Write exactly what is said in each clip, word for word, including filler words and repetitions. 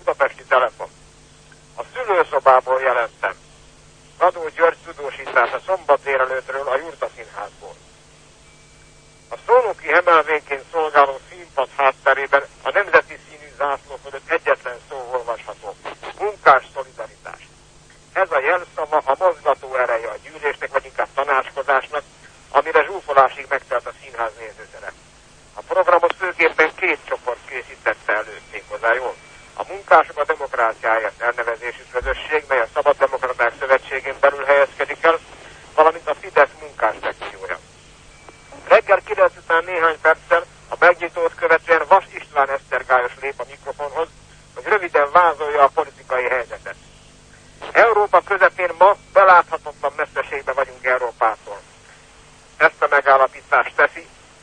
Budapesti Telefon. A szülőszobából jelentem. Radó György tudósítása szombat délelőttről a Jurta Színházból. A szónoki emelvényként szolgáló színpad hátterében a nemzeti színű zászló fölött egyetlen szó olvasható. Munkás szolidaritás. Ez a jelszava a mozgató ereje a gyűlésnek, vagy inkább tanácskozásnak, amire zsúfolásig megtelt a színház nézőtere. A programot főképpen két csoport készítette elő, méghozzá jól. A Munkások a Demokráciáért elnevezésű közösség, mely a Szabaddemokraták Szövetségén belül helyezkedik el, valamint a Fidesz munkás szekciója. Reggel kilenc után néhány perccel a megnyitót követően Vas István esztergályos lép a mikrofonhoz, hogy röviden vázolja a politikai helyzetet. Európa közepén ma beláthatatlan messzeségben vagyunk Európától. Ezt a megállapítást teszi,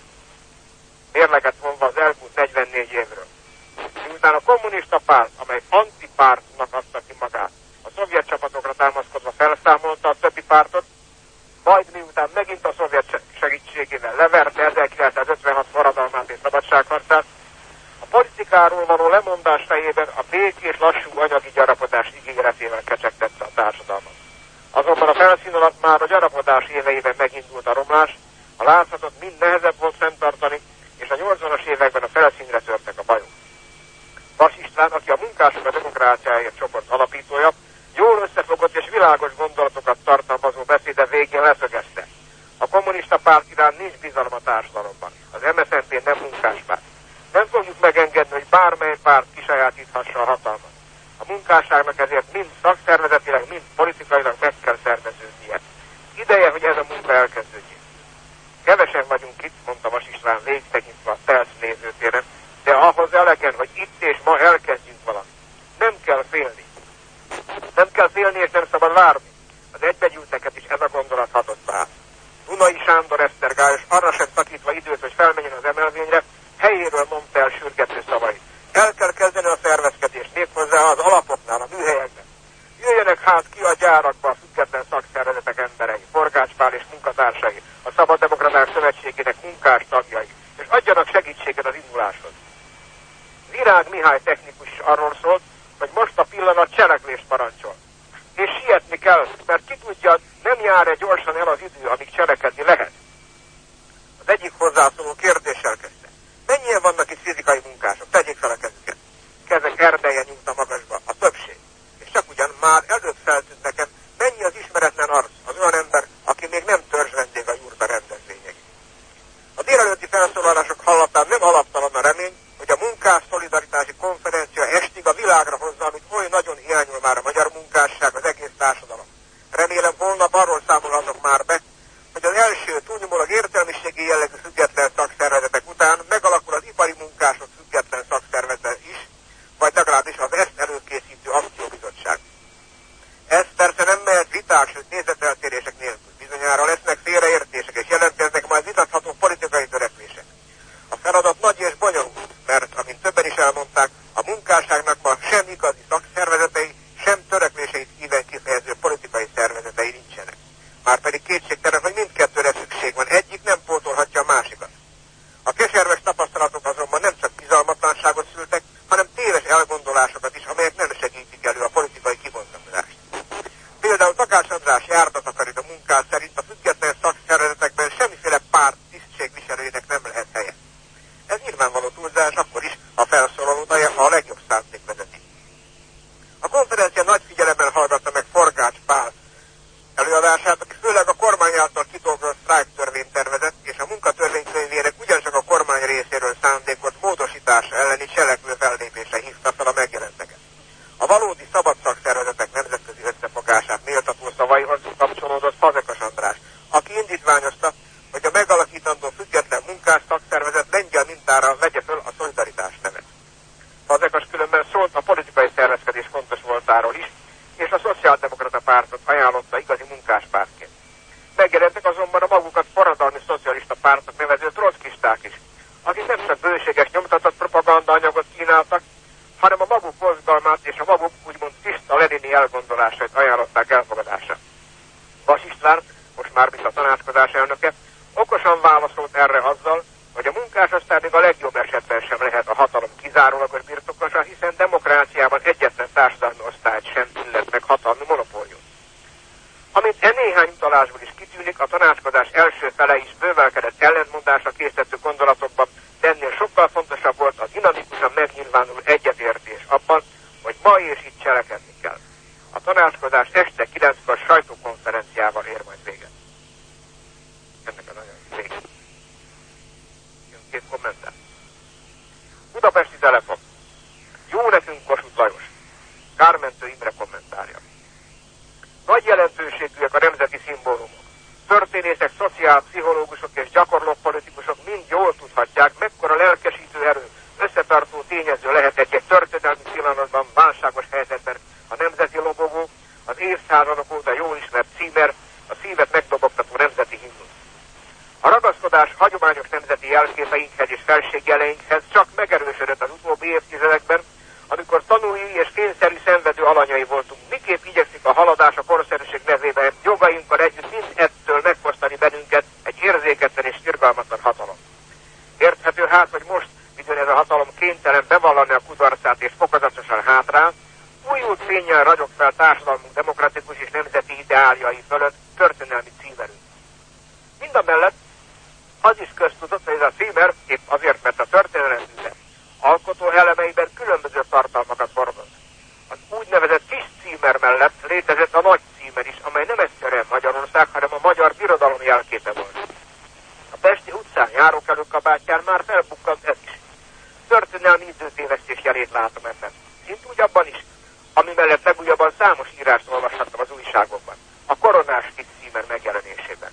mérleget vonva az elmúlt negyvennégy évről. Miután a kommunista párt, amely antipártnak adta ki magát, a szovjet csapatokra támaszkodva felszámolta a többi pártot, majd miután megint a szovjet segítségével leverte ezerkilencszázötvenhat forradalmát és szabadságharcát, a politikáról való lemondás fejében a békés lassú anyagi gyarapodás ígéretével kecsegtette a társadalmat. Azonban a felszín alatt már a gyarapodás éveiben megindult a romlás, a látszatot mind nehezebb volt fenntartani, és a nyolcvanas években a felszínre törtek a bajok. Vas István, aki a Munkások a Demokráciáért csoport alapítója, jól összefogott és világos gondolatokat tartalmazó beszéde végén leszögezte. A kommunista párt iránt nincs bizalom a társadalomban. Az em es zé en pé nem munkáspárt. Nem fogjuk megengedni, hogy bármely párt kisajátíthassa a hatalmat. A munkásságnak ezért mind szakszervezetileg, mind politikailag meg kell szerveződnie. Ideje, hogy ez a munka elkezdődjék. Kevesen vagyunk itt, mondta Vas István végigtekintve a Telsz nézőtéren, de ahhoz elegen, hogy itt és ma elkezdjünk valamit. Nem kell félni. Nem kell félni, és nem szabad várni. Az egybegyűlteket is ez a gondolat hatott át. Dunai Sándor esztergályos arra sem szakítva időt, hogy felmenjen az emelvényre, helyéről mondta el sürgető szavait. El kell kezdeni a szervezkedést, méghozzá az alapoknál, a műhelyekben. Jöjjenek hát ki a gyárakba a független szakszervezetek emberei, Forgács Pál és munkatársai, a Szabaddemokraták Szövetségének munkás tagjai, és adjanak segítséget az induláshoz. Virág Mihály technikus arról szólt, hogy most a pillanat cselekvést parancsol. És sietni kell, mert ki tudja, nem jár-e gyorsan el az idő, amíg cselekedni lehet. Az egyik hozzászóló kérdéssel kezdte. Mennyien vannak itt fizikai munkások? Tegyék fel a kezüket. Kezek erdeje nyújt a magasba, a többség. És csak ugyan már előbb feltűnt nekem, mennyi az ismeretlen arc, az olyan ember, aki még nem törzsvendég a Jurta rendezvényei. A délelőtti felszólalások hallatán nem alaptalan a remény, hogy a munkás szolidaritási konferencia estig a világra hozza, amit oly nagyon hiányol már a magyar munkásság, az egész társadalom. Remélem holnap arról számolhatok már be, hogy az első túlnyomólag értelmiségi jellegű független szakszervezetek után megalakul az ipari munkások független szakszervezet is, vagy legalábbis az ezt előkészítő akcióbizottság. Ez persze nem mehet viták, sőt nézeteltérések nélkül. Bizonyára lesznek félreértések, és jelentkeznek majd vitatható politikai törekvések. A feladat nagy és bonyolult, mert, amint többen is elmondták, a munkásságnak ma sem igazi szakszervezetei, sem törekvéseit szíven kifejező politikai szervezetei nincsenek. Márpedig kétségtelen, hogy mindkettőre szükség van, egyik nem pótolhatja a másikat. A keserves tapasztalatok azonban nem csak bizalmatlanságot szültek, hanem téves elgondolásokat is, amelyek nem segítik elő a politikai kibontakozást. Például Takács András járatakarít a munkás szerint a független szakszervezetekben semmiféle párt tisztségviselőjének nem lehet helye. Ez nyilvánvaló túlzás, akkor is a felszólalót a legjobb szándék vezeti. A konferencia nagy figyelemmel hallgatta meg Forgács Pál előadását, aki főleg a kormány által kidolgozott sztrájktörvénytervezet és a munkatörvénykönyvének ugyancsak a kormány részéről szándékolt módosítása elleni cselekvő fellépésre hívta fel a megjelenteket. A valódi szabad szakszervezetek nemzetközi összefogását méltató szavaihoz kapcsolódott Fazekas András, aki indítványozta, hogy a megalakítandó független munkás szakszervezet lengyel mintára vegye föl a szolidaritás nevet. Fazekas különben szólt a politikai szervezkedés fontos voltáról is, és a szociáldemokrata pártot ajánlotta igazi munkáspártként. Megjelentek azonban a magukat forradalmi szocialista pártnak nevező trockisták is, akik nem csak bőséges nyomtatott propagandaanyagot kínáltak, hanem a maguk mozgalmát és a maguk úgymond tiszta lenini elgondolásait ajánlották elfogadásra. Vas István, most már mint a tanácskozás elnöke, okosan válaszolt erre azzal, hogy a munkás aztán még a legjobb esetben sem lehet a hatalom kizárólagos birtokosa, hiszen demokráciában egyetlen tanácskozás első fele is bővelkedett ellentmondásra készítő gondolatokban, de ennél sokkal fontosabb volt a dinamikusan megnyilvánuló egyetértés abban, hogy ma és itt cselekedni kell. A tanácskozás este kilenckor sajtókonferenciával ér majd véget. Ennek a nagyon vége. Jön két kommentár. Budapesti Telekom. Jó nekünk Kossuth Lajos. Kármentő Imre kommentárja. Nagy jelentőségűek a nemzeti szimbólumok. Történészek, szociálpszichológusok és gyakorló politikusok mind jól tudhatják, mekkora lelkesítő erő, összetartó tényező lehet egy-egy történelmi pillanatban, válságos helyzetben a nemzeti lobogó, az évszázadok óta jól ismert címer, a szívet megdobogtató nemzeti himnusz. A ragaszkodás hagyományos nemzeti jelképeinkhez és felségjeleinkhez csak megerősödött az utóbbi évtizedekben, amikor tanúi és kényszerű szenvedő alanyai voltunk. Miképp igyekszik a haladás a korszerűség nevében jogainkkal együtt mind ettől megfosztani bennünket egy érzéketlen és irgalmatlan hatalom. Érthető hát, hogy most, midőn ez a hatalom kénytelen bevallani a kudarcát és fokozatosan hátrál, újult fénnyel ragyog fel társadalmunk demokratikus és nemzeti ideáljai fölött történelmi címerünk. Mindamellett az is köztudott, hogy ez a címer épp azért, mert a történelem műve alkotó elemeiben különböző tartalmakat hordoz. Az úgynevezett kis címer mellett létezett a nagy címer is, amely nem egyszerűen Magyarország, hanem a magyar birodalom jelképe volt. A pesti utcán járókelő kabátján már felbukkant ez is. Történelmi időtévesztés jelét látom ebben. Szint úgy abban is, ami mellett legújabban számos írást olvashattam az újságokban, a koronás kis címer megjelenésében.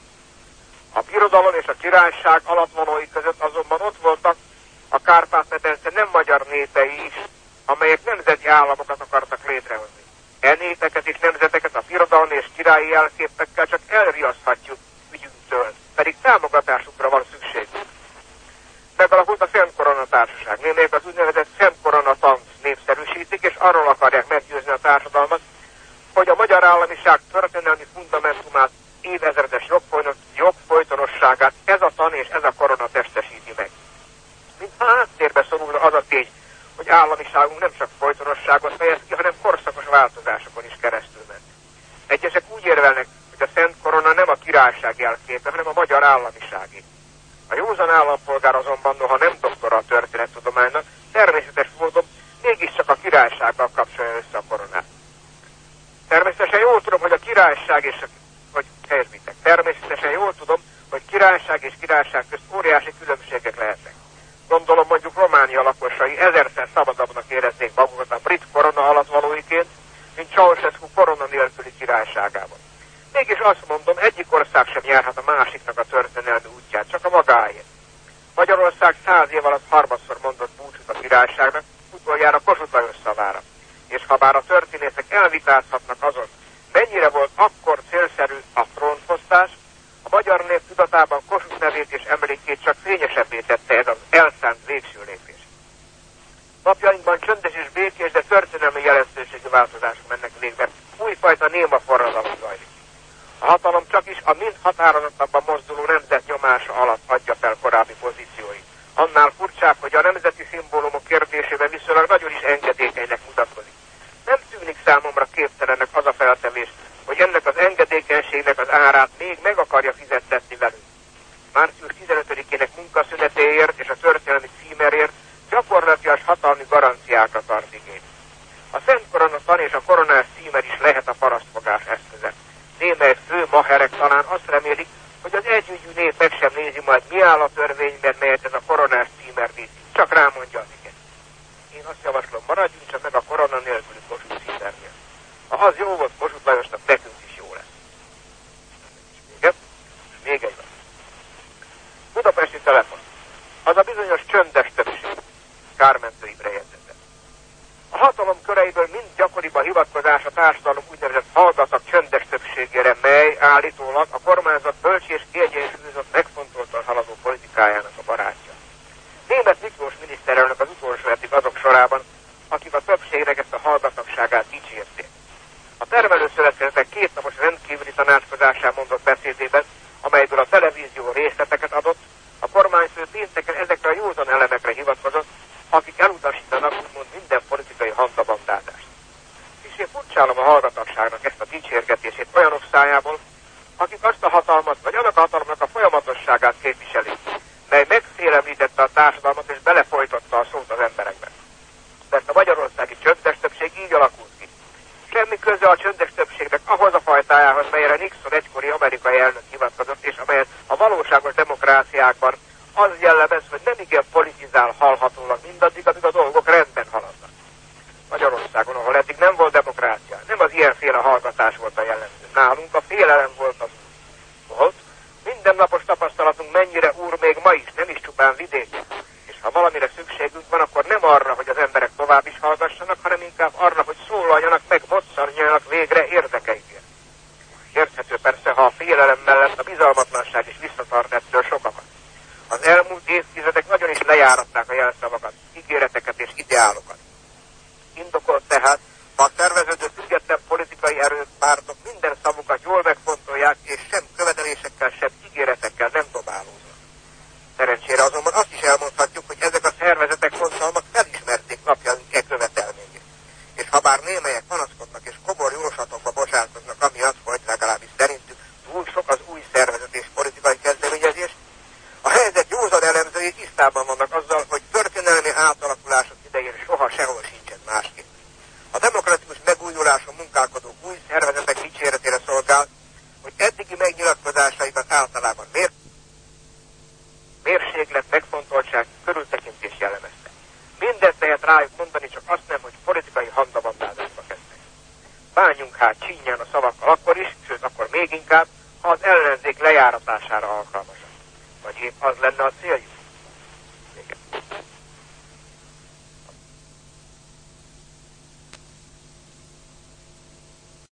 A birodalom és a királyság alattvalói között azonban ott voltak a Kárpát-medence nem magyar népei is, amelyek nemzeti államokat akartak létrehozni. E népeket és nemzeteket a birodalmi és királyi jelképekkel csak elriaszthatjuk ügyünktől, pedig támogatásukra van szükségünk. Megalakult a Szent Korona Társaság, némelyek az úgynevezett Szent Korona tanc népszerűsítik, és arról akarják meggyőzni a társadalmat, hogy a magyar államiság történelmi fundamentumát, évezredes jogfolytonosságát ez a tan és ez a korona testesíti meg. Mintha háttérbe szorulna az a tény, hogy államiságunk nem csak folytonosságot fejez ki, hanem korszakos változásokon is keresztül ment. Egyesek úgy érvelnek, hogy a Szent Korona nem a királyság jelképe, hanem a magyar államiságé. A józan állampolgár azonban, noha nem doktora a történettudománynak, természetes módon mégiscsak a királysággal kapcsolja össze a koronát. Természetesen jól tudom, hogy a királyság és a, hogy helyezmitek, természetesen jól tudom, hogy királyság és királyság közt óriási különbségek lehetnek. Gondolom mondjuk Románia lakosai ezerszer szabadabbnak éreznék magukat a brit korona alattvalóiként, mint Ceausescu korona nélküli királyságában. Mégis azt mondom, egyik ország sem járhat a másiknak a történelmi útját, csak a magáét. Magyarország száz év alatt harmadszor mondott búcsút a királyságnak, utoljára Kossuth Lajos szavára. És ha bár a történészek elvitázhatnak azon, mennyire volt akkor célszerű a trónfosztás, a magyar nép tudatában Kossuth nevét és emlékét csak fényesebbé tette ez az elszánt végső lépés. Napjainkban csöndes és békés, de történelmi jelentőségű változások mennek végbe. Újfajta néma forradalom zajlik. A hatalom csak is a mind határozottabban mozduló nemzet nyomása alatt adja fel korábbi pozícióit. Annál furcsább, hogy a nemzeti szimbólumok kérdésében viszonylag nagyon is engedékenynek mutatkozik. Nem tűnik számomra képtelennek az a feltevés, hogy ennek az engedékenységnek az árát még meg akarja fizettetni velünk. Március tizenötödikének munkaszünetéért és a történelmi címerért gyakorlatilag hatalmi garanciákra tart igény. A Szent Korona tan és a koronás címer is lehet a parasztfogás eszköze. Némely fő maherek talán azt remélik, hogy az együgyű nép meg sem nézi majd, mi áll a törvényben, melyet ez a koronás címer viszi. Csak rámondja az igen. Én azt javaslom, maradjunk csak meg a korona nélküli Kossuth címernél. Ha az jó volt Kossuth Lajosnak, nekünk is jó lesz. Igen? Még egy van. Budapesti Telefon. Az a bizonyos csöndes többség. Kármentő Imre jegyzete. A hatalom köreiből mind gyakoribb a hivatkozás a társadalom úgynevezett hallgatak csöndes többségére, mely állítólag a kormányzat bölcs és kiegyensúlyozott megfontoltan haladó politikájának a barátja. Németh Miklós miniszterelnök az utolsó eddig azok sorában, akik a többségnek ezt a hallgatagságát dicsérték. A termelőszövetkezetek kétnapos rendkívüli tanácskozásán mondott beszédében, amelyből a televízió részleteket adott, a kormányfő pénteken ezekre a józan elemekre hivatkozott, akik elutasítanak úgymond minden politikai handabandázást. Kicsit furcsálom a hallgatagságnak ezt a dicsérgetését olyanok szájából, akik azt a hatalmat, vagy annak a hatalomnak társadalmat, és belefolytotta a szót az emberekbe. Mert a magyarországi csöndes többség így alakult ki. Semmi köze a csöndes többségnek ahhoz a fajtájához, melyre Nixon egykori amerikai elnök hivatkozott, és amelyet a valóságos demokráciákban az jellemez, hogy nem igen politizál hallhatólag mindaddig, amíg a dolgok rendben haladnak. Magyarországon, ahol eddig nem volt demokrácia, nem az ilyenféle hallgatás volt a jellemző. Nálunk a félelem volt az volt. Mindennapos tapasztalatunk mennyire úr még ma is, nem is csupán vidéken. És ha valamire szükségünk van, akkor nem arra, hogy az emberek tovább is hallgassanak, hanem inkább arra, hogy szólaljanak meg, bosszanjanak végre érdekeikért. Érthető persze, ha a félelem mellett a bizalmatlanság is visszatart ettől sokakat. Az elmúlt évtizedek nagyon is lejáratták a jelszavakat, ígéreteket és ideálokat. Indokolt tehát, ha a szerveződő független politikai erők, pártok minden szavukat jól megfontolják, és sem követelésekkel, sem ígéretekkel nem dobálóznak. Szerencsére azonban azt is elmondhatjuk, hogy ezek a szervezetek fontalmak felismerték napjaink e követelményét. És ha bár némelyek panaszkodnak és komor jóslatokba bocsátkoznak, amiatt, hogy legalábbis szerintük túl sok az új szervezet és politikai kezdeményezés, a helyzet józan elemzői tisztában vannak azzal, hogy történelmi átalakulások idején soha sehol sincsen másképp. A demokratikus megújuláson munkálkodó új szervezetek dicséretére szolgál, hogy eddigi megnyilatkozásaikat általában mér... mérséglet, megfontoltság, körültekintés jellemezte. Mindezt lehet rájuk mondani, csak azt nem, hogy politikai handabandázásba kezdtek. Bánjunk hát csínyán a szavakkal akkor is, sőt akkor még inkább, ha az ellenzék lejáratására alkalmasak. Vagy épp az lenne a céljuk,